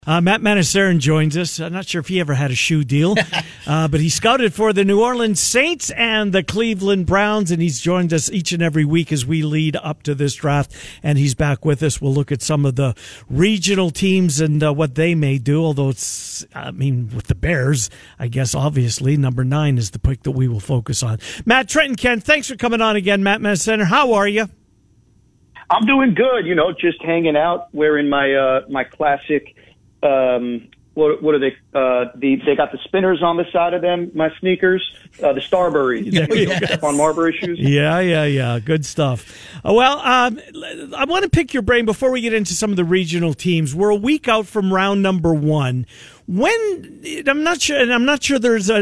Matt Manasarin joins us. I'm not sure if he ever had a shoe deal, but he scouted for the New Orleans Saints and the Cleveland Browns, and he's joined us each and every week as we lead up to this draft, and he's back with us. We'll look at some of the regional teams and what they may do, although with the Bears, I guess, obviously, number 9 is the pick that we will focus on. Matt, Trenton, Ken, thanks for coming on again. Matt Manasarin, how are you? I'm doing good, just hanging out, wearing my classic... what are they? They got the spinners on the side of them. My sneakers, the Starburys, Stephon Marbury shoes. Yeah. Good stuff. I want to pick your brain before we get into some of the regional teams. We're a week out from round number 1. I'm not sure there's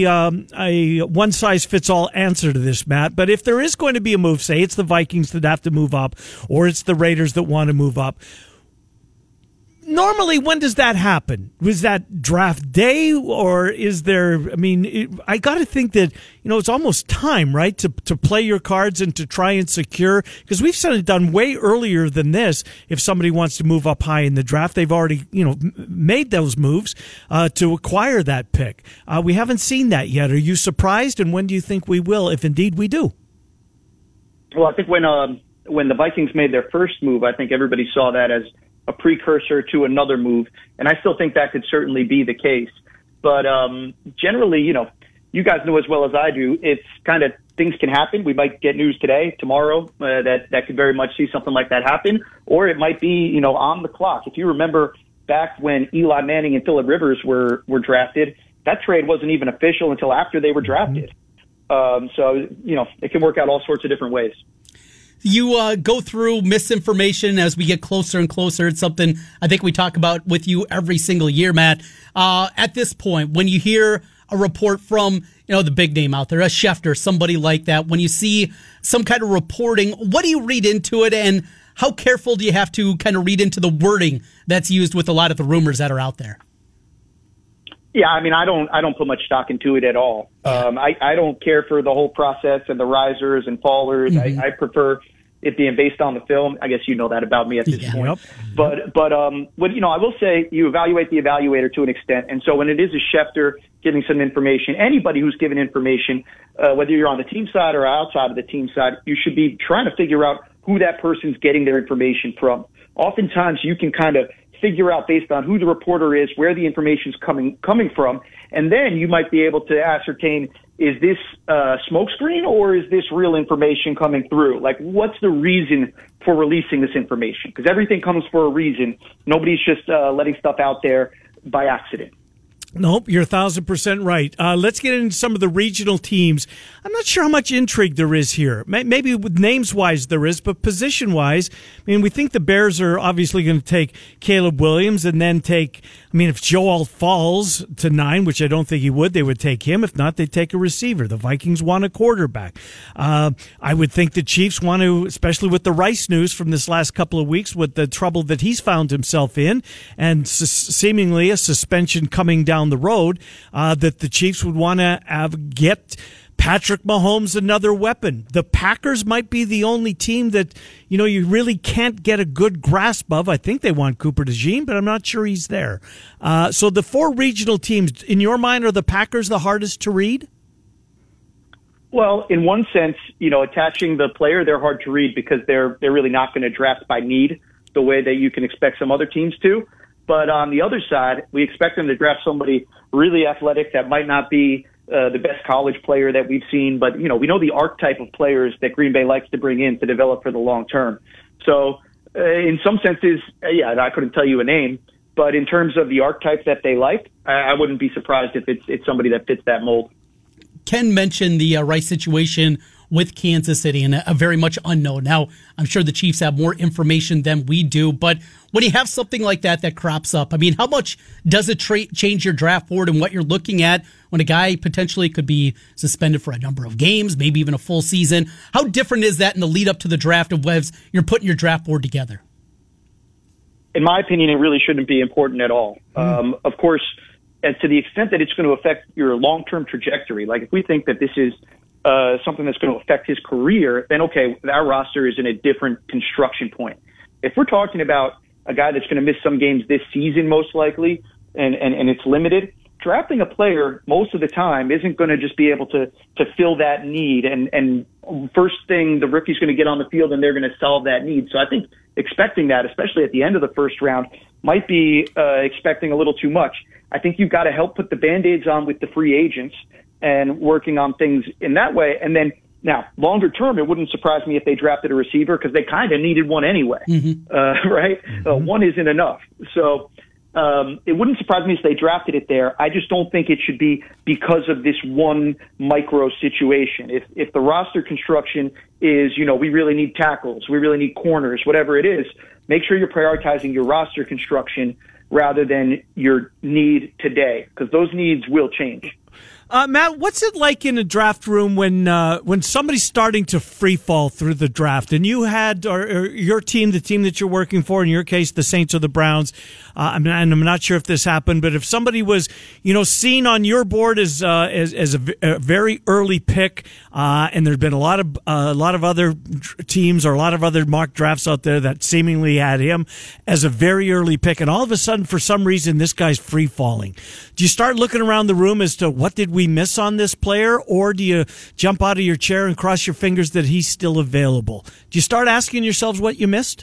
a one size fits all answer to this, Matt. But if there is going to be a move, say it's the Vikings that have to move up, or it's the Raiders that want to move up. Normally, when does that happen? Was that draft day, or is there? I got to think that it's almost time, right, to play your cards and to try and secure, because we've seen it done way earlier than this. If somebody wants to move up high in the draft, they've already made those moves to acquire that pick. We haven't seen that yet. Are you surprised? And when do you think we will, if indeed we do? Well, I think when the Vikings made their first move, I think everybody saw that as a precursor to another move, and I still think that could certainly be the case. But generally, you guys know as well as I do, it's kind of things can happen. We might get news today, tomorrow, that could very much see something like that happen, or it might be on the clock. If you remember back when Eli Manning and Phillip Rivers were drafted, that trade wasn't even official until after they were drafted. So it can work out all sorts of different ways. You go through misinformation as we get closer and closer. It's something I think we talk about with you every single year, Matt. At this point, when you hear a report from the big name out there, a Schefter, somebody like that, when you see some kind of reporting, what do you read into it, and how careful do you have to kind of read into the wording that's used with a lot of the rumors that are out there? Yeah, I don't put much stock into it at all. I don't care for the whole process and the risers and fallers. Mm-hmm. I prefer it being based on the film. I guess you know that about me at this point. Yep. But I will say you evaluate the evaluator to an extent. And so when it is a Schefter giving some information, anybody who's given information, whether you're on the team side or outside of the team side, you should be trying to figure out who that person's getting their information from. Oftentimes you can kind of figure out based on who the reporter is, where the information's coming from, and then you might be able to ascertain, is this smokescreen or is this real information coming through? Like, what's the reason for releasing this information? Because everything comes for a reason. Nobody's just letting stuff out there by accident. Nope, you're 1,000% right. Let's get into some of the regional teams. I'm not sure how much intrigue there is here. Maybe with names-wise there is, but position-wise, we think the Bears are obviously going to take Caleb Williams and then take, if Joe Alt falls to 9, which I don't think he would, they would take him. If not, they'd take a receiver. The Vikings want a quarterback. I would think the Chiefs want to, especially with the Rice news from this last couple of weeks, with the trouble that he's found himself in, and seemingly a suspension coming down the road, that the Chiefs would want to get Patrick Mahomes another weapon. The Packers might be the only team that you really can't get a good grasp of. I think they want Cooper DeJean, but I'm not sure he's there. So the 4 regional teams, in your mind, are the Packers the hardest to read? Well, in one sense, attaching the player, they're hard to read because they're really not going to draft by need the way that you can expect some other teams to. But on the other side, we expect them to draft somebody really athletic that might not be the best college player that we've seen. But, we know the archetype of players that Green Bay likes to bring in to develop for the long term. So in some senses, I couldn't tell you a name. But in terms of the archetype that they like, I wouldn't be surprised if it's somebody that fits that mold. Ken mentioned the Rice situation with Kansas City and a very much unknown. Now, I'm sure the Chiefs have more information than we do, but when you have something like that crops up, how much does it change your draft board and what you're looking at when a guy potentially could be suspended for a number of games, maybe even a full season? How different is that in the lead up to the draft of when you're putting your draft board together? In my opinion, it really shouldn't be important at all. Of course, and to the extent that it's going to affect your long-term trajectory, like if we think that this is something that's going to affect his career, then okay, our roster is in a different construction point. If we're talking about a guy that's going to miss some games this season most likely, and it's limited. Drafting a player most of the time isn't going to just be able to fill that need. And first thing, the rookie's going to get on the field and they're going to solve that need. So I think expecting that, especially at the end of the first round, might be expecting a little too much. I think you've got to help put the Band-Aids on with the free agents and working on things in that way. And then now, longer term, it wouldn't surprise me if they drafted a receiver because they kind of needed one anyway, right? One isn't enough. So it wouldn't surprise me if they drafted it there. I just don't think it should be because of this one micro situation. If the roster construction is, we really need tackles, we really need corners, whatever it is, make sure you're prioritizing your roster construction rather than your need today, because those needs will change. Matt, what's it like in a draft room when somebody's starting to free fall through the draft, and you had or your team, the team that you're working for, in your case, the Saints or the Browns? And I'm not sure if this happened, but if somebody was, seen on your board as a very early pick, and there'd been a lot of other teams or a lot of other mock drafts out there that seemingly had him as a very early pick, and all of a sudden, for some reason, this guy's free falling. Do you start looking around the room as to what did we miss on this player, or do you jump out of your chair and cross your fingers that he's still available? Do you start asking yourselves what you missed?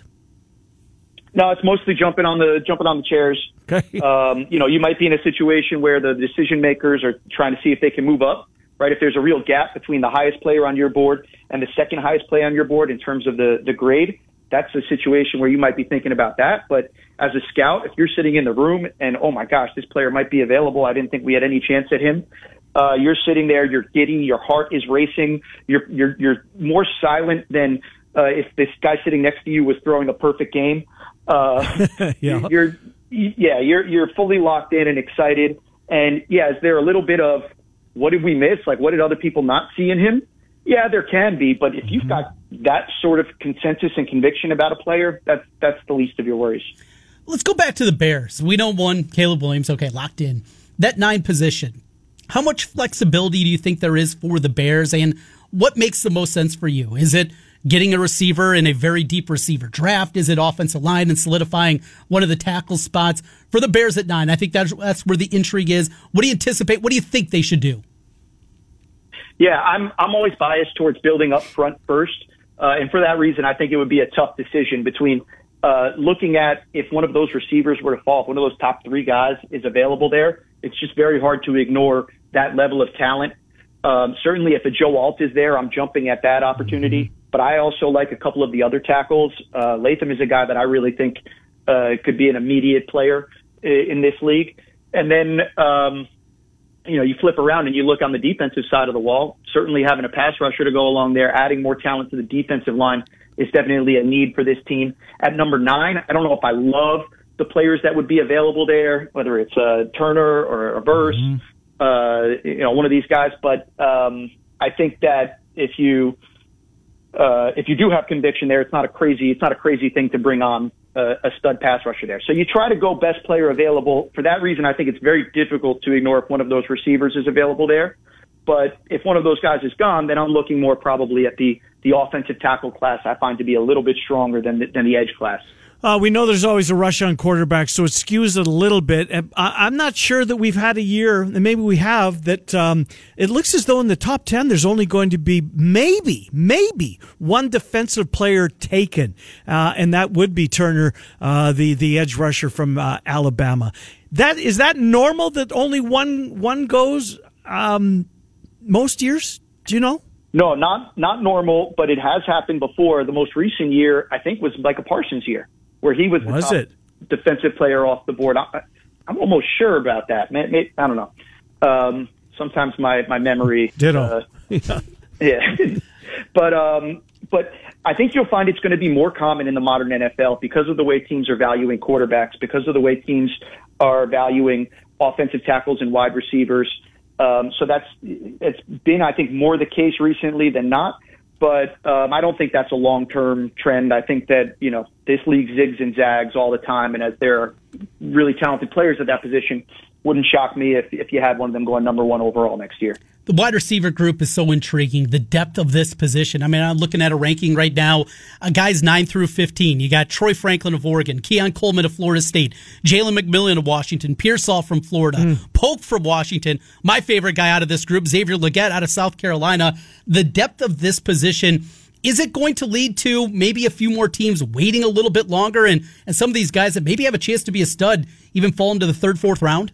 No, it's mostly jumping on the chairs. Okay. You might be in a situation where the decision makers are trying to see if they can move up, right? If there's a real gap between the highest player on your board and the second highest player on your board in terms of the grade, that's a situation where you might be thinking about that. But as a scout, if you're sitting in the room and, oh my gosh, this player might be available, I didn't think we had any chance at him. You're sitting there, you're giddy, your heart is racing, you're more silent than if this guy sitting next to you was throwing a perfect game. Yeah. You're fully locked in and excited. And yeah, is there a little bit of what did we miss? Like, what did other people not see in him? Yeah, there can be, but if you've got that sort of consensus and conviction about a player, that's the least of your worries. Let's go back to the Bears. We know one, Caleb Williams, okay, locked in. That 9 position, how much flexibility do you think there is for the Bears, and what makes the most sense for you? Is it getting a receiver in a very deep receiver draft? Is it offensive line and solidifying one of the tackle spots? For the Bears at 9, I think that's where the intrigue is. What do you anticipate? What do you think they should do? Yeah, I'm always biased towards building up front first. And for that reason, I think it would be a tough decision between looking at if one of those receivers were to fall, if one of those top 3 guys is available there. It's just very hard to ignore that level of talent. Certainly, if a Joe Alt is there, I'm jumping at that opportunity. But I also like a couple of the other tackles. Latham is a guy that I really think could be an immediate player in this league. And then, you flip around and you look on the defensive side of the wall. Certainly having a pass rusher to go along there, adding more talent to the defensive line is definitely a need for this team. At number 9, I don't know if I love the players that would be available there, whether it's Turner or a Verse, one of these guys. But I think that if you do have conviction there, it's not a crazy thing to bring on a stud pass rusher there. So you try to go best player available. For that reason, I think it's very difficult to ignore if one of those receivers is available there. But if one of those guys is gone, then I'm looking more probably at the offensive tackle class. I find to be a little bit stronger than the edge class. We know there's always a rush on quarterbacks, so it skews it a little bit. I'm not sure that we've had a year, and maybe we have, that it looks as though in the top 10 there's only going to be maybe one defensive player taken, and that would be Turner, the edge rusher from Alabama. Is that normal that only one goes most years? Do you know? No, not normal, but it has happened before. The most recent year, I think, was like a Parsons year, where he was the top defensive player off the board. I'm almost sure about that. Maybe, I don't know. Sometimes my memory. Ditto. Yeah. But I think you'll find it's going to be more common in the modern NFL because of the way teams are valuing quarterbacks, because of the way teams are valuing offensive tackles and wide receivers. So it's been, I think, more the case recently than not. But I don't think that's a long-term trend. I think that, this league zigs and zags all the time. And as there are really talented players at that position. Wouldn't shock me if you had one of them going number one overall next year. The wide receiver group is so intriguing, the depth of this position. I mean, I'm looking at a ranking right now, guys 9 through 15. You got Troy Franklin of Oregon, Keon Coleman of Florida State, Jalen McMillan of Washington, Pearsall from Florida, Polk from Washington, my favorite guy out of this group, Xavier Legette out of South Carolina. The depth of this position, is it going to lead to maybe a few more teams waiting a little bit longer and some of these guys that maybe have a chance to be a stud even fall into the third, fourth round?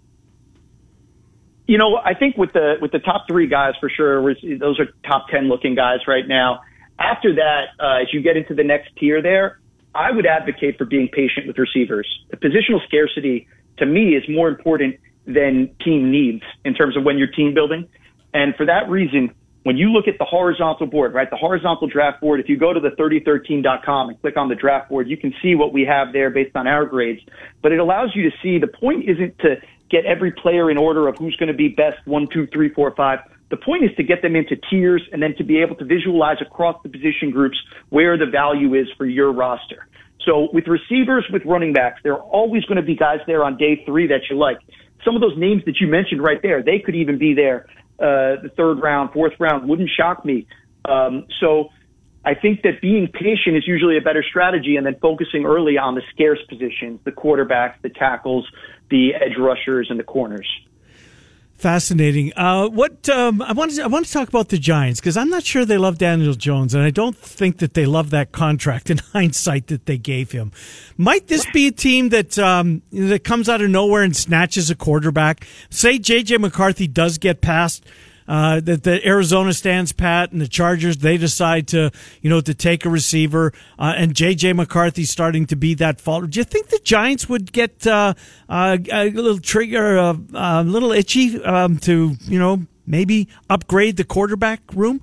You know, I think with the top three guys for sure, those are top 10 looking guys right now. After that, as you get into the next tier there, I would advocate for being patient with receivers. The positional scarcity to me is more important than team needs in terms of when you're team building. And for that reason, when you look at the horizontal board, right, the horizontal draft board, if you go to the 3013.com and click on the draft board, you can see what we have there based on our grades. But it allows you to see the point isn't to get every player in order of who's going to be best 1, 2, 3, 4, 5. The point is to get them into tiers and then to be able to visualize across the position groups where the value is for your roster. So with receivers, with running backs, there are always going to be guys there on day 3 that you like. Some of those names that you mentioned right there, they could even be there the third round, fourth round. Wouldn't shock me. So I think that being patient is usually a better strategy, and then focusing early on the scarce positions, the quarterbacks, the tackles, the edge rushers, and the corners. Fascinating. I want to talk about the Giants because I'm not sure they love Daniel Jones, and I don't think that they love that contract in hindsight that they gave him. Might this be a team that that comes out of nowhere and snatches a quarterback? Say J.J. McCarthy does get past. That the Arizona stands pat and the Chargers, they decide to take a receiver, and J.J. McCarthy's starting to be that fault. Do you think the Giants would get a little trigger, a little itchy to maybe upgrade the quarterback room?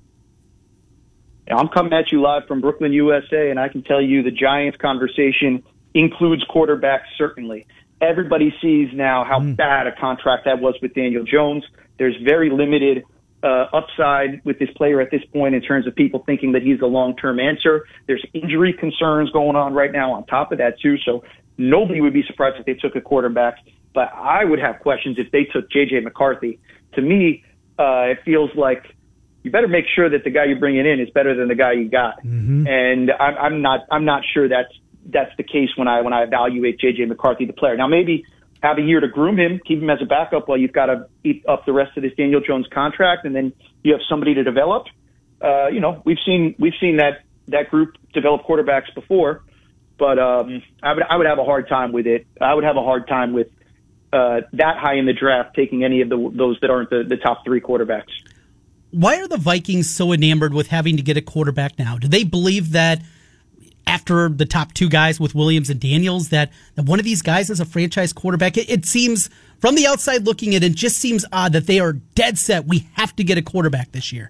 I'm coming at you live from Brooklyn, USA, and I can tell you the Giants conversation includes quarterbacks, certainly. Everybody sees now how bad a contract that was with Daniel Jones. There's very limited upside with this player at this point in terms of people thinking that he's a long-term answer. There's injury concerns going on right now on top of that, too. So nobody would be surprised if they took a quarterback. But I would have questions if they took J.J. McCarthy. To me, it feels like you better make sure that the guy you're bringing in is better than the guy you got. Mm-hmm. And I'm not sure that's the case when I evaluate J.J. McCarthy, the player. Now, maybe have a year to groom him, keep him as a backup while you've got to eat up the rest of this Daniel Jones contract, and then you have somebody to develop. We've seen that group develop quarterbacks before, but I would have a hard time with it. I would have a hard time with that high in the draft taking any of those that aren't the top 3 quarterbacks. Why are the Vikings so enamored with having to get a quarterback now? Do they believe that after the top 2 guys with Williams and Daniels, that one of these guys is a franchise quarterback? It seems, from the outside looking at it, just seems odd that they are dead set. We have to get a quarterback this year.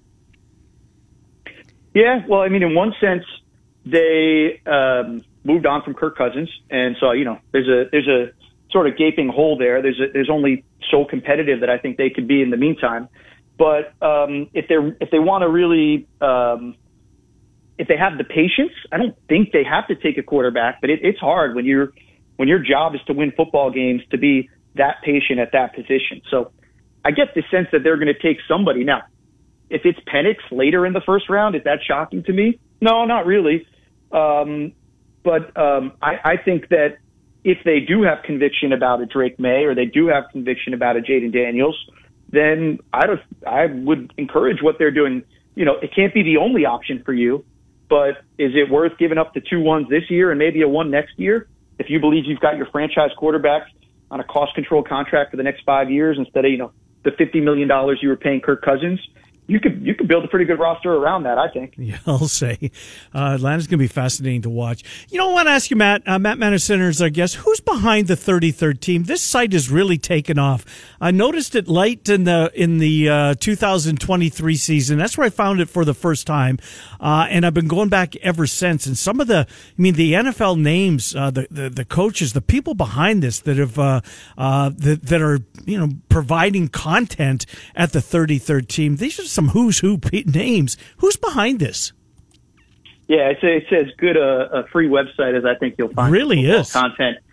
Yeah, well, I mean, in one sense, they moved on from Kirk Cousins, and so there's a sort of gaping hole there. There's only so competitive that I think they could be in the meantime. But if they want to really if they have the patience, I don't think they have to take a quarterback, but it's hard when your job is to win football games to be that patient at that position. So I get the sense that they're going to take somebody. Now, if it's Penix later in the first round, is that shocking to me? No, not really. But I think that if they do have conviction about a Drake May or they do have conviction about a Jaden Daniels, then I would encourage what they're doing. It can't be the only option for you. But is it worth giving up the 2 1s this year and maybe a 1 next year if you believe you've got your franchise quarterback on a cost control contract for the next 5 years instead of the $50 million you were paying Kirk Cousins? You could build a pretty good roster around that, I think. Yeah, I'll say. Atlanta's going to be fascinating to watch. I want to ask you, Matt. Matt Manaciner is our guest. Who's behind the 33rd team? This site has really taken off. I noticed it late in the 2023 season. That's where I found it for the first time, and I've been going back ever since. And some of the NFL names, the coaches, the people behind this that have that are providing content at the 33rd team. These are some who's who names. Who's behind this? Yeah, it's as good a free website as I think you'll find. Really is content.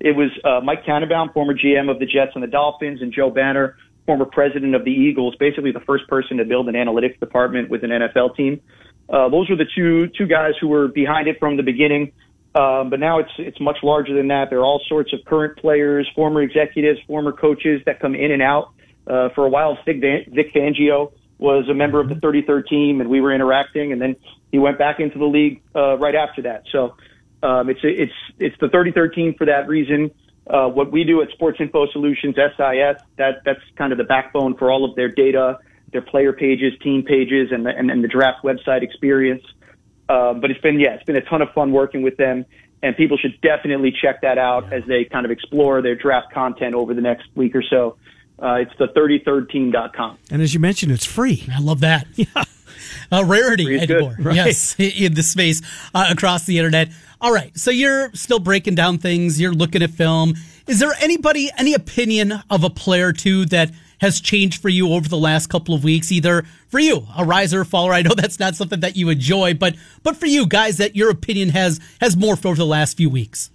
It was Mike Tannenbaum, former GM of the Jets and the Dolphins, and Joe Banner, former president of the Eagles, basically the first person to build an analytics department with an NFL team. Those were the two guys who were behind it from the beginning. But now it's much larger than that. There are all sorts of current players, former executives, former coaches that come in and out. For a while, Vic Fangio was a member of the 33rd team, and we were interacting, and then he went back into the league right after that. So it's the 33rd team for that reason. What we do at Sports Info Solutions, SIS, that's kind of the backbone for all of their data, their player pages, team pages, and the draft website experience. But it's been a ton of fun working with them, and people should definitely check that out as they kind of explore their draft content over the next week or so. It's the 33rdteam.com. And as you mentioned, it's free. I love that. Yeah. Rarity, Eddie Moore. Right. Yes, in the space across the internet. All right, so you're still breaking down things. You're looking at film. Is there any opinion of a player, too, that has changed for you over the last couple of weeks? Either for you, a riser or faller. I know that's not something that you enjoy, but for you guys, that your opinion has morphed over the last few weeks.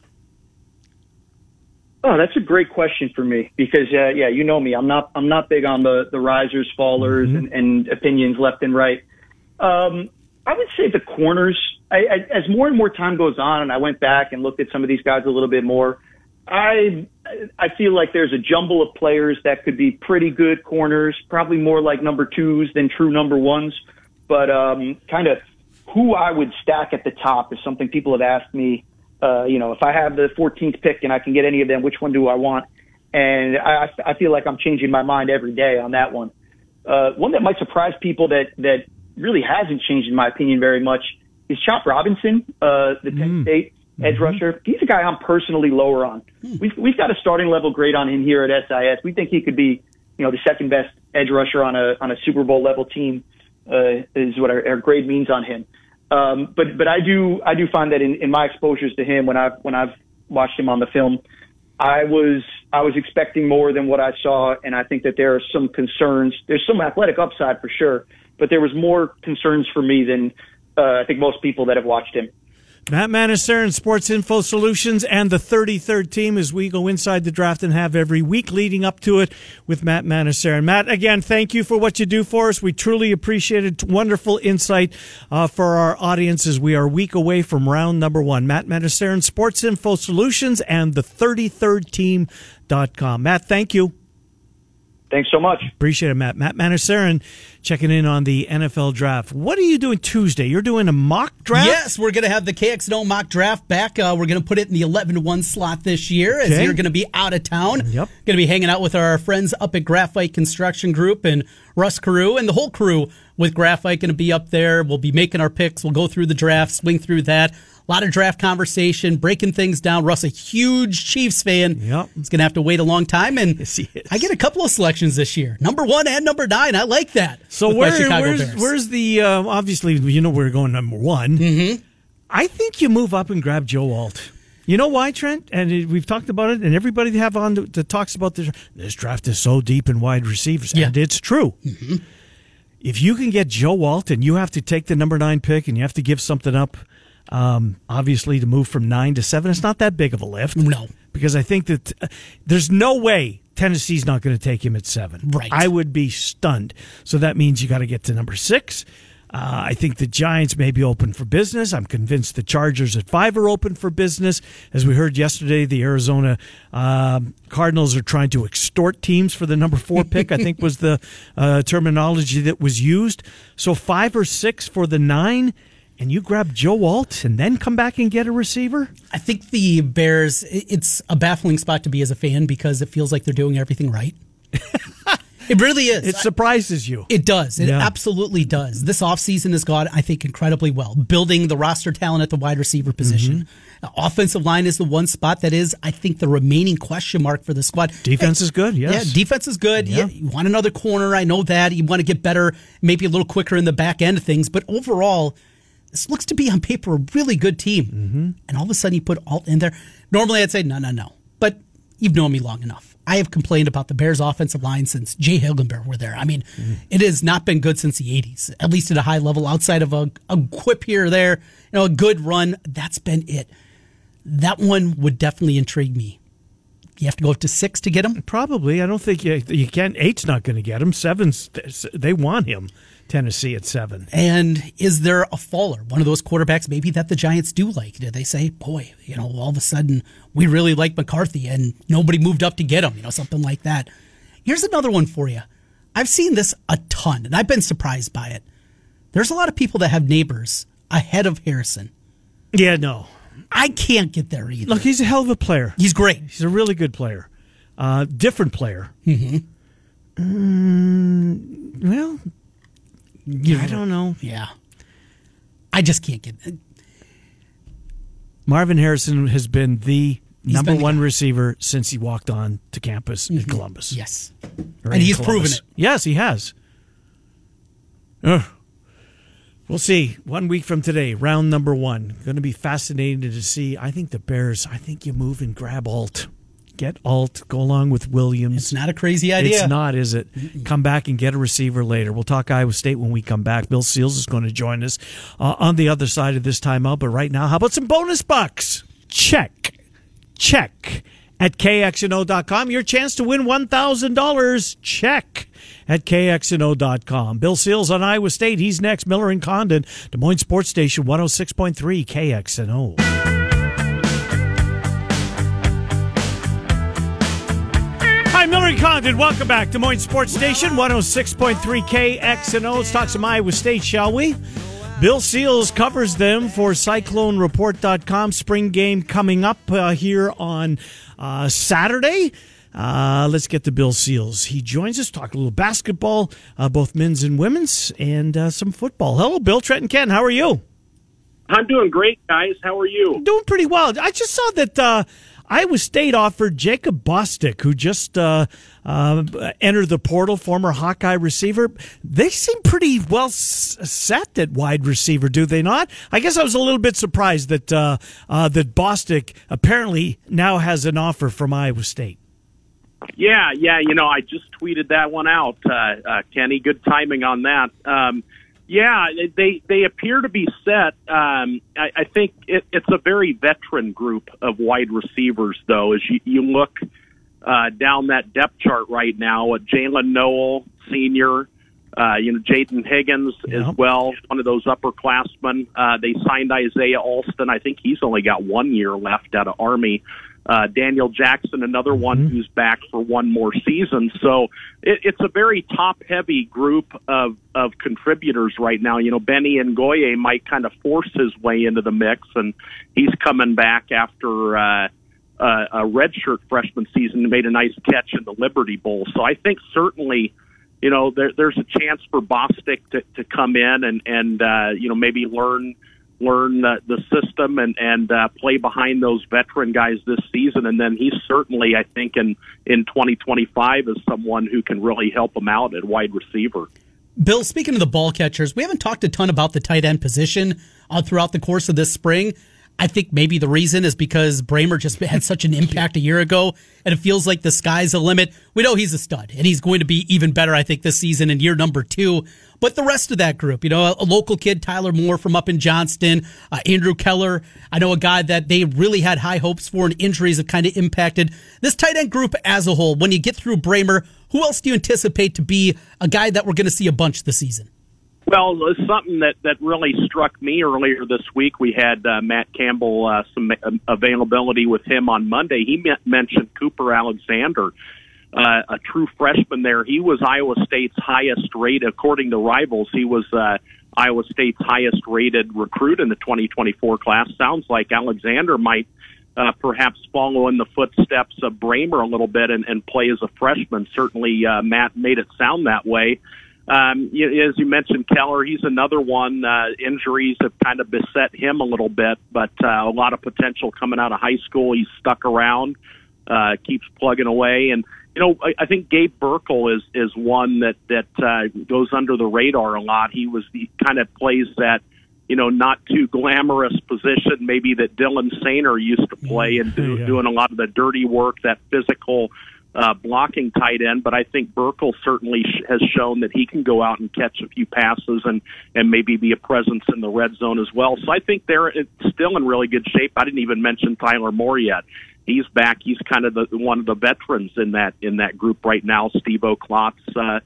Oh, that's a great question for me because, you know me. I'm not big on the risers, fallers, and opinions left and right. I would say the corners. As more and more time goes on, and I went back and looked at some of these guys a little bit more, I feel like there's a jumble of players that could be pretty good corners, probably more like number twos than true number ones. But kind of who I would stack at the top is something people have asked me. If I have the 14th pick and I can get any of them, which one do I want? And I feel like I'm changing my mind every day on that one. One that might surprise people that really hasn't changed, in my opinion, very much is Chop Robinson, the Penn State edge rusher. He's a guy I'm personally lower on. We've got a starting level grade on him here at SIS. We think he could be, the second best edge rusher on a Super Bowl level team, is what our grade means on him. But I do find that in my exposures to him, when I've watched him on the film, I was expecting more than what I saw, and I think that there are some concerns. There's some athletic upside for sure, but there was more concerns for me than I think most people that have watched him. Matt Manasseh, Sports Info Solutions, and the 33rd team as we go inside the draft and have every week leading up to it with Matt Manasseh. And Matt, again, thank you for what you do for us. We truly appreciate it. Wonderful insight for our audience as we are a week away from round number 1. Matt Manasseh, Sports Info Solutions, and the 33rdteam.com. Matt, thank you. Thanks so much. Appreciate it, Matt. Matt Manasseh checking in on the NFL draft. What are you doing Tuesday? You're doing a mock draft? Yes, we're going to have the KXNO mock draft back. We're going to put it in the 11-1 slot this year as you're going to be out of town. Yep. Going to be hanging out with our friends up at Graphite Construction Group and Russ Carew and the whole crew with Graphite going to be up there. We'll be making our picks. We'll go through the draft, swing through that. A lot of draft conversation, breaking things down. Russ, a huge Chiefs fan. Yep. He's going to have to wait a long time. And yes, he is. I get a couple of selections this year. Number 1 and number 9. I like that. So where's the, obviously, we're going number 1. Mm-hmm. I think you move up and grab Joe Alt. You know why, Trent? And we've talked about it, and everybody they have on that talks about this draft is so deep in wide receivers. Yeah. And it's true. Mm-hmm. If you can get Joe Alt and you have to take the number 9 pick and you have to give something up, obviously to move from 9 to 7, it's not that big of a lift. No. Because I think that there's no way Tennessee's not going to take him at 7. Right. I would be stunned. So that means you got to get to number 6. I think the Giants may be open for business. I'm convinced the Chargers at 5 are open for business. As we heard yesterday, the Arizona Cardinals are trying to extort teams for the number 4 pick, I think was the terminology that was used. So 5 or 6 for the 9. And you grab Joe Alt and then come back and get a receiver? I think the Bears, it's a baffling spot to be as a fan because it feels like they're doing everything right. It really is. It surprises you. It does. It absolutely does. This offseason has gone, I think, incredibly well. Building the roster talent at the wide receiver position. Mm-hmm. Offensive line is the one spot that is, I think, the remaining question mark for the squad. Defense is good, yes. Yeah, defense is good. Yeah. You want another corner. I know that. You want to get better, maybe a little quicker in the back end of things. But overall, this looks to be on paper a really good team. Mm-hmm. And all of a sudden you put Alt in there. Normally I'd say no. But you've known me long enough. I have complained about the Bears offensive line since Jay Hilgenberg were there. I mean, It has not been good since the 80s, at least at a high level, outside of a quip here or there, a good run. That's been it. That one would definitely intrigue me. You have to go up to 6 to get him? Probably. I don't think you can. 8's not going to get him. 7's, they want him, Tennessee, at 7. And is there a faller, one of those quarterbacks maybe that the Giants do like? Did they say, boy, all of a sudden we really like McCarthy and nobody moved up to get him, something like that. Here's another one for you. I've seen this a ton, and I've been surprised by it. There's a lot of people that have Neighbors ahead of Harrison. Yeah, no. I can't get there either. Look, he's a hell of a player. He's great. He's a really good player. Different player. Mm-hmm. Well, I don't know. Yeah. I just can't get it. Marvin Harrison has been the number one receiver since he walked on to campus in Columbus. Yes. And he's proven it. Yes, he has. We'll see. 1 week from today, round number 1. Going to be fascinating to see. I think the Bears, you move and grab Alt. Get Alt, go along with Williams. It's not a crazy idea. It's not, is it? Mm-mm. Come back and get a receiver later. We'll talk Iowa State when we come back. Bill Seals is going to join us on the other side of this timeout. But right now, how about some bonus bucks? Check at KXNO.com. Your chance to win $1,000. Check at KXNO.com. Bill Seals on Iowa State. He's next. Miller and Condon, Des Moines Sports Station 106.3 KXNO. Hi, Miller and Condon. Welcome back. Des Moines Sports Station 106.3 KXNO. Let's talk some Iowa State, shall we? Bill Seals covers them for CycloneReport.com. Spring game coming up here on Saturday. Let's get to Bill Seals. He joins us, talk a little basketball, both men's and women's, and some football. Hello, Bill, Trent, and Ken. How are you? I'm doing great, guys. How are you? Doing pretty well. I just saw that Iowa State offered Jacob Bostic, who just entered the portal, former Hawkeye receiver. They seem pretty well set at wide receiver, do they not? I guess I was a little bit surprised that that Bostic apparently now has an offer from Iowa State. Yeah. I just tweeted that one out, Kenny. Good timing on that. They appear to be set. I think it's a very veteran group of wide receivers, though. As you look down that depth chart right now, Jalen Noel, senior, Jaden Higgins as well, one of those upperclassmen. They signed Isaiah Alston. I think he's only got 1 year left out of Army. Daniel Jackson, another one who's back for one more season. So it's a very top-heavy group of contributors right now. Benny Ngoye might kind of force his way into the mix, and he's coming back after a redshirt freshman season and made a nice catch in the Liberty Bowl. So I think certainly, there's a chance for Bostic to come in and maybe learn the system and play behind those veteran guys this season. And then he's certainly, I think, in 2025 is someone who can really help them out at wide receiver. Bill, speaking of the ball catchers, we haven't talked a ton about the tight end position throughout the course of this spring. I think maybe the reason is because Bramer just had such an impact a year ago, and it feels like the sky's the limit. We know he's a stud, and he's going to be even better, I think, this season in year number 2. But the rest of that group, a local kid, Tyler Moore from up in Johnston, Andrew Keller, I know a guy that they really had high hopes for, and injuries have kind of impacted this tight end group as a whole. When you get through Bramer, who else do you anticipate to be a guy that we're going to see a bunch this season? Well, something that really struck me earlier this week, we had Matt Campbell, some availability with him on Monday. He mentioned Cooper Alexander, a true freshman there. He was Iowa State's highest rated, according to Rivals. He was Iowa State's highest rated recruit in the 2024 class. Sounds like Alexander might perhaps follow in the footsteps of Bramer a little bit and play as a freshman. Certainly, Matt made it sound that way. As you mentioned, Keller, he's another one. Injuries have kind of beset him a little bit, but a lot of potential coming out of high school. He's stuck around, keeps plugging away. And, I think Gabe Burkle is one that goes under the radar a lot. He kind of plays that, not too glamorous position maybe that Dylan Sainer used to play and doing a lot of the dirty work, that physical blocking tight end, but I think Burkle certainly has shown that he can go out and catch a few passes and maybe be a presence in the red zone as well. So I think they're still in really good shape. I didn't even mention Tyler Moore yet. he's back. He's kind of one of the veterans in that group right now. Steve-O Klotz,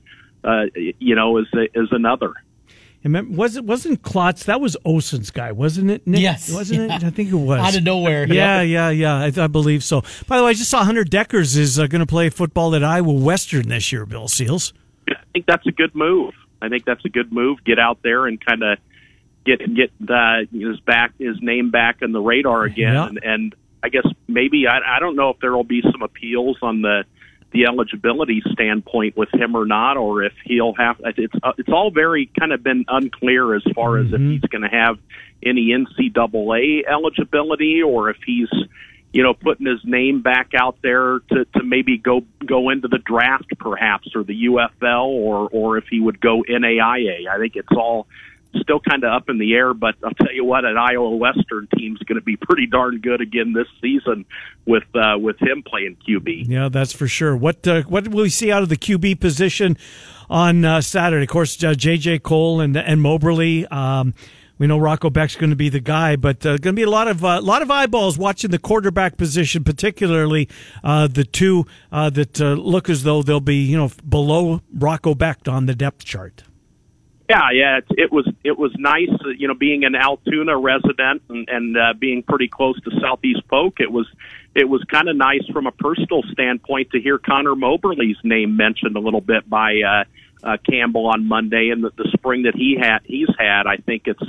is another. And wasn't Klotz? That was Olsen's guy, wasn't it, Nick? Yes. Wasn't it? I think it was. Out of nowhere. Yeah. I believe so. By the way, I just saw Hunter Deckers is going to play football at Iowa Western this year, Bill Seals. I think that's a good move. Get out there and kind of get his name back on the radar again. Yeah. And I guess maybe I don't know if there will be some appeals on the eligibility standpoint with him or not, or if he'll have. It's all very kind of been unclear as far as if he's going to have any NCAA eligibility, or if he's putting his name back out there to maybe go into the draft perhaps, or the UFL, or if he would go NAIA. I think it's all still kind of up in the air, but I'll tell you what, an Iowa Western team's going to be pretty darn good again this season with him playing QB. Yeah, that's for sure. What will we see out of the QB position on Saturday? Of course, J.J. Cole and Moberly. We know Rocco Beck's going to be the guy, but going to be a lot of eyeballs watching the quarterback position, particularly the two that look as though they'll be below Rocco Beck on the depth chart. Yeah, it was nice, being an Altoona resident and being pretty close to Southeast Polk. It was kind of nice from a personal standpoint to hear Connor Moberly's name mentioned a little bit by Campbell on Monday, and the spring that he's had. I think it's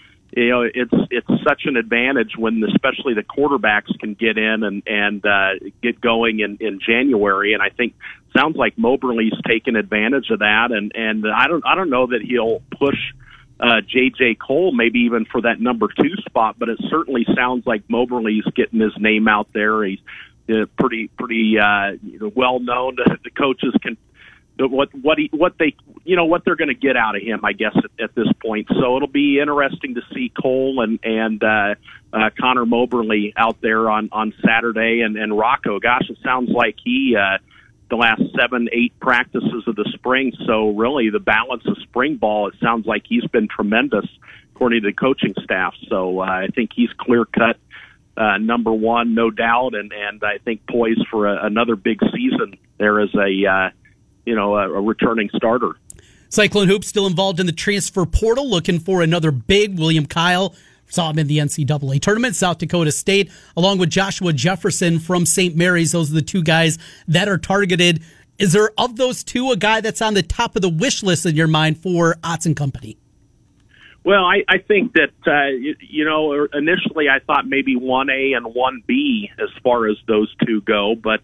such an advantage when especially the quarterbacks can get in and get going in January, and I think sounds like Moberly's taken advantage of that, and I don't know that he'll push J.J. Cole maybe even for that number 2 spot, but it certainly sounds like Moberly's getting his name out there. He's pretty well known. The coaches can what they're going to get out of him, I guess, at this point. So it'll be interesting to see Cole and Connor Moberly out there on Saturday, and Rocco. Gosh, it sounds like he the last 7-8 practices of the spring. So really, the balance of spring ball, it sounds like he's been tremendous according to the coaching staff. So I think he's clear cut. Number one, no doubt, and I think poised for another big season there as a returning starter. Cyclone Hoops still involved in the transfer portal, looking for another big. William Kyle, saw him in the NCAA tournament, South Dakota State, along with Joshua Jefferson from St. Mary's. Those are the two guys that are targeted. Is there, of those two, a guy that's on the top of the wish list in your mind for Otts and company? Well, I think that, initially I thought maybe 1A and 1B as far as those two go, but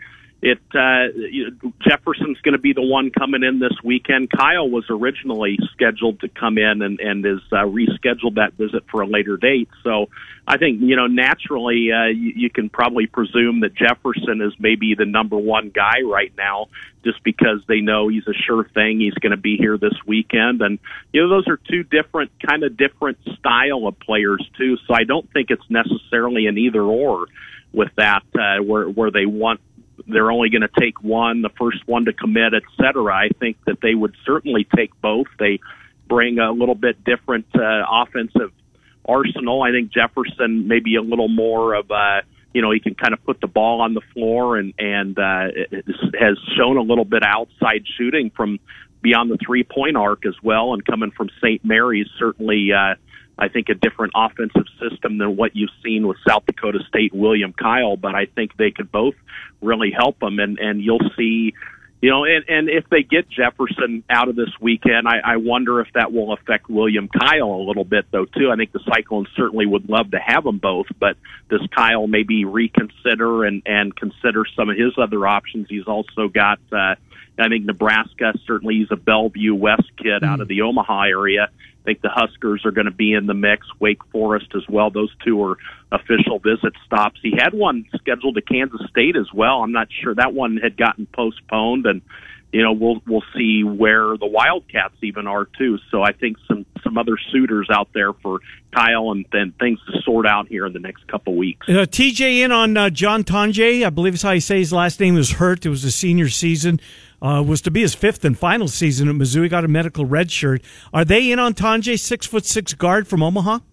Jefferson's going to be the one coming in this weekend. Kyle was originally scheduled to come in and is rescheduled that visit for a later date. So I think, naturally you can probably presume that Jefferson is maybe the number one guy right now, just because they know he's a sure thing. He's going to be here this weekend. And, those are two different style of players too. So I don't think it's necessarily an either or with that, where they're only going to take one, the first one to commit, et cetera. I think that they would certainly take both. They bring a little bit different offensive arsenal. I think Jefferson maybe a little more of he can kind of put the ball on the floor and has shown a little bit outside shooting from beyond the 3-point arc as well. And coming from St. Mary's, certainly I think a different offensive system than what you've seen with South Dakota State, William Kyle, but I think they could both really help them. And you'll see, and if they get Jefferson out of this weekend, I wonder if that will affect William Kyle a little bit, though, too. I think the Cyclones certainly would love to have them both, but does Kyle maybe reconsider and consider some of his other options? He's also got, I think, Nebraska. Certainly he's a Bellevue West kid out of the Omaha area. I think the Huskers are going to be in the mix. Wake Forest as well. Those two are official visit stops. He had one scheduled to Kansas State as well. I'm not sure. That one had gotten postponed, and we'll see where the Wildcats even are too. So I think some other suitors out there for Kyle, and then things to sort out here in the next couple weeks. TJ in on John Tonje, I believe is how you say his last name, was hurt. It was a senior season. Was to be his 5th and final season at Mizzou. He got a medical red shirt. Are they in on Tonje, 6'6" guard from Omaha?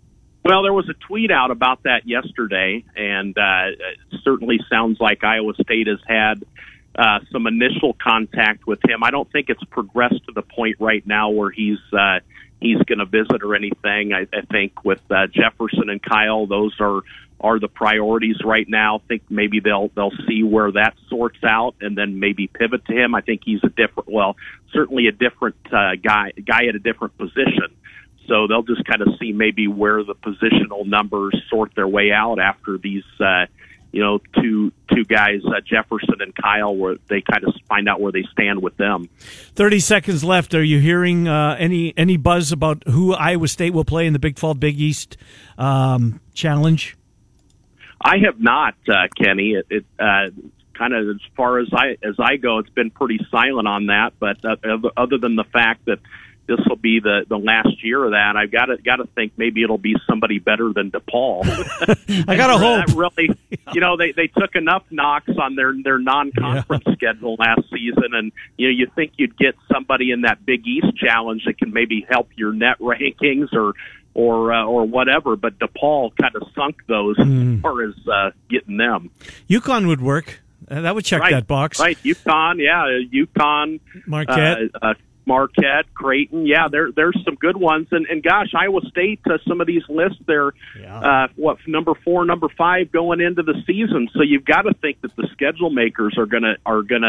Well, there was a tweet out about that yesterday, and it certainly sounds like Iowa State has had some initial contact with him. I don't think it's progressed to the point right now where he's going to visit or anything. I think with Jefferson and Kyle, those are the priorities right now. I think maybe they'll see where that sorts out and then maybe pivot to him. I think he's certainly a different guy at a different position. So they'll just kind of see maybe where the positional numbers sort their way out after these, two guys, Jefferson and Kyle, where they kind of find out where they stand with them. 30 seconds left. Are you hearing any buzz about who Iowa State will play in the Big 12 Big East Challenge? I have not, Kenny. It kind of as far as I go, it's been pretty silent on that. But other than the fact that this will be the last year of that, I've got to think maybe it'll be somebody better than DePaul. I got to hope. Really, they took enough knocks on their non-conference schedule last season, and you think you'd get somebody in that Big East Challenge that can maybe help your net rankings or whatever. But DePaul kind of sunk those as far as getting them. UConn would work. That would check that box. Right, UConn, Marquette, Creighton, there's some good ones, and gosh, Iowa State, some of these lists, they're number 4, number 5 going into the season. So you've got to think that the schedule makers are gonna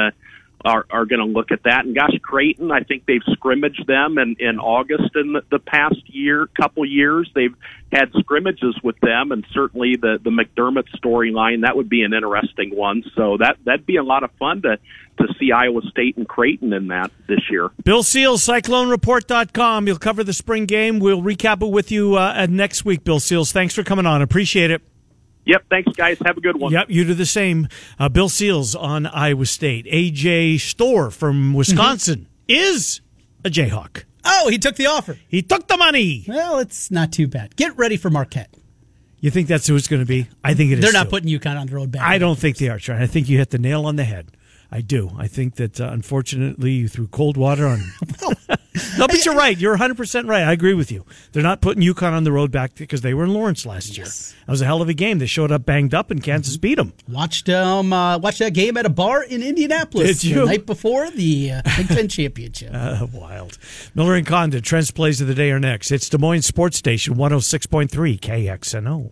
look at that. And gosh, Creighton, I think they've scrimmaged them in August in the past couple years. They've had scrimmages with them, and certainly the McDermott storyline, that would be an interesting one. So that'd be a lot of fun to see Iowa State and Creighton in that this year. Bill Seals, CycloneReport.com. You'll cover the spring game. We'll recap it with you next week, Bill Seals. Thanks for coming on. Appreciate it. Yep, thanks, guys. Have a good one. Yep, you do the same. Bill Seals on Iowa State. A.J. Storr from Wisconsin is a Jayhawk. Oh, he took the offer. He took the money. Well, it's not too bad. Get ready for Marquette. You think that's who it's going to be? I think it is. They're not putting UConn on the road back. I don't think they are, Trent. I think you hit the nail on the head. I do. I think that, unfortunately, you threw cold water on. No, but you're right. You're 100% right. I agree with you. They're not putting UConn on the road back because they were in Lawrence last year. That was a hell of a game. They showed up banged up, and Kansas beat them. Watched that game at a bar in Indianapolis. Did you? The night before the Big Ten Championship. Wild. Miller and Condon, Trent's Plays of the Day are next. It's Des Moines Sports Station 106.3 KXNO.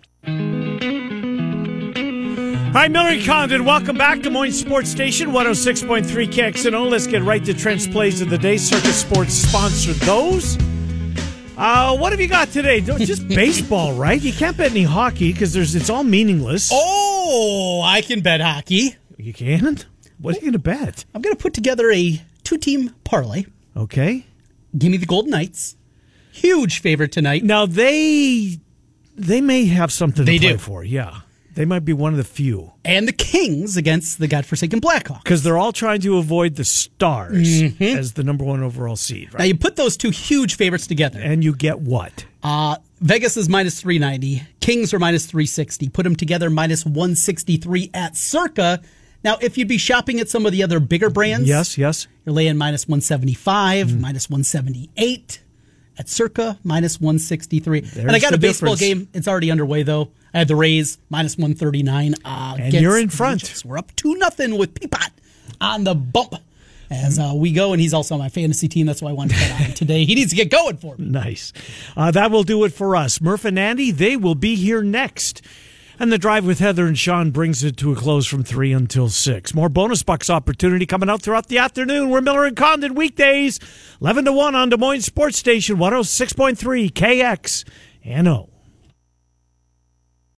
Hi, Miller and Condon. Welcome back to Des Moines Sports Station 106.3 KXNO. Let's get right to Trent's Plays of the Day. Circus Sports sponsored those. What have you got today? Just baseball, right? You can't bet any hockey because it's all meaningless. Oh, I can bet hockey. You can? What are you going to bet? I'm going to put together a 2-team parlay. Okay. Give me the Golden Knights. Huge favorite tonight. Now, they may have something to play for. Yeah. They might be one of the few. And the Kings against the godforsaken Blackhawks. Because they're all trying to avoid the Stars as the number 1 overall seed, right? Now, you put those two huge favorites together. And you get what? Vegas is minus 390. Kings are minus 360. Put them together, minus 163 at Circa. Now, if you'd be shopping at some of the other bigger brands. Yes. You're laying minus 175, minus 178. At Circa, minus 163. And I got a baseball game. It's already underway, though. I had the Rays, minus 139. And you're in front. Angels. We're up 2-0 with Peapot on the bump as we go. And he's also on my fantasy team. That's why I wanted to bet on him today. He needs to get going for me. Nice. That will do it for us. Murph and Andy, they will be here next. And the Drive with Heather and Sean brings it to a close from 3 until 6. More bonus bucks opportunity coming out throughout the afternoon. We're Miller and Condon weekdays, 11 to 1 on Des Moines Sports Station 106.3 KXNO.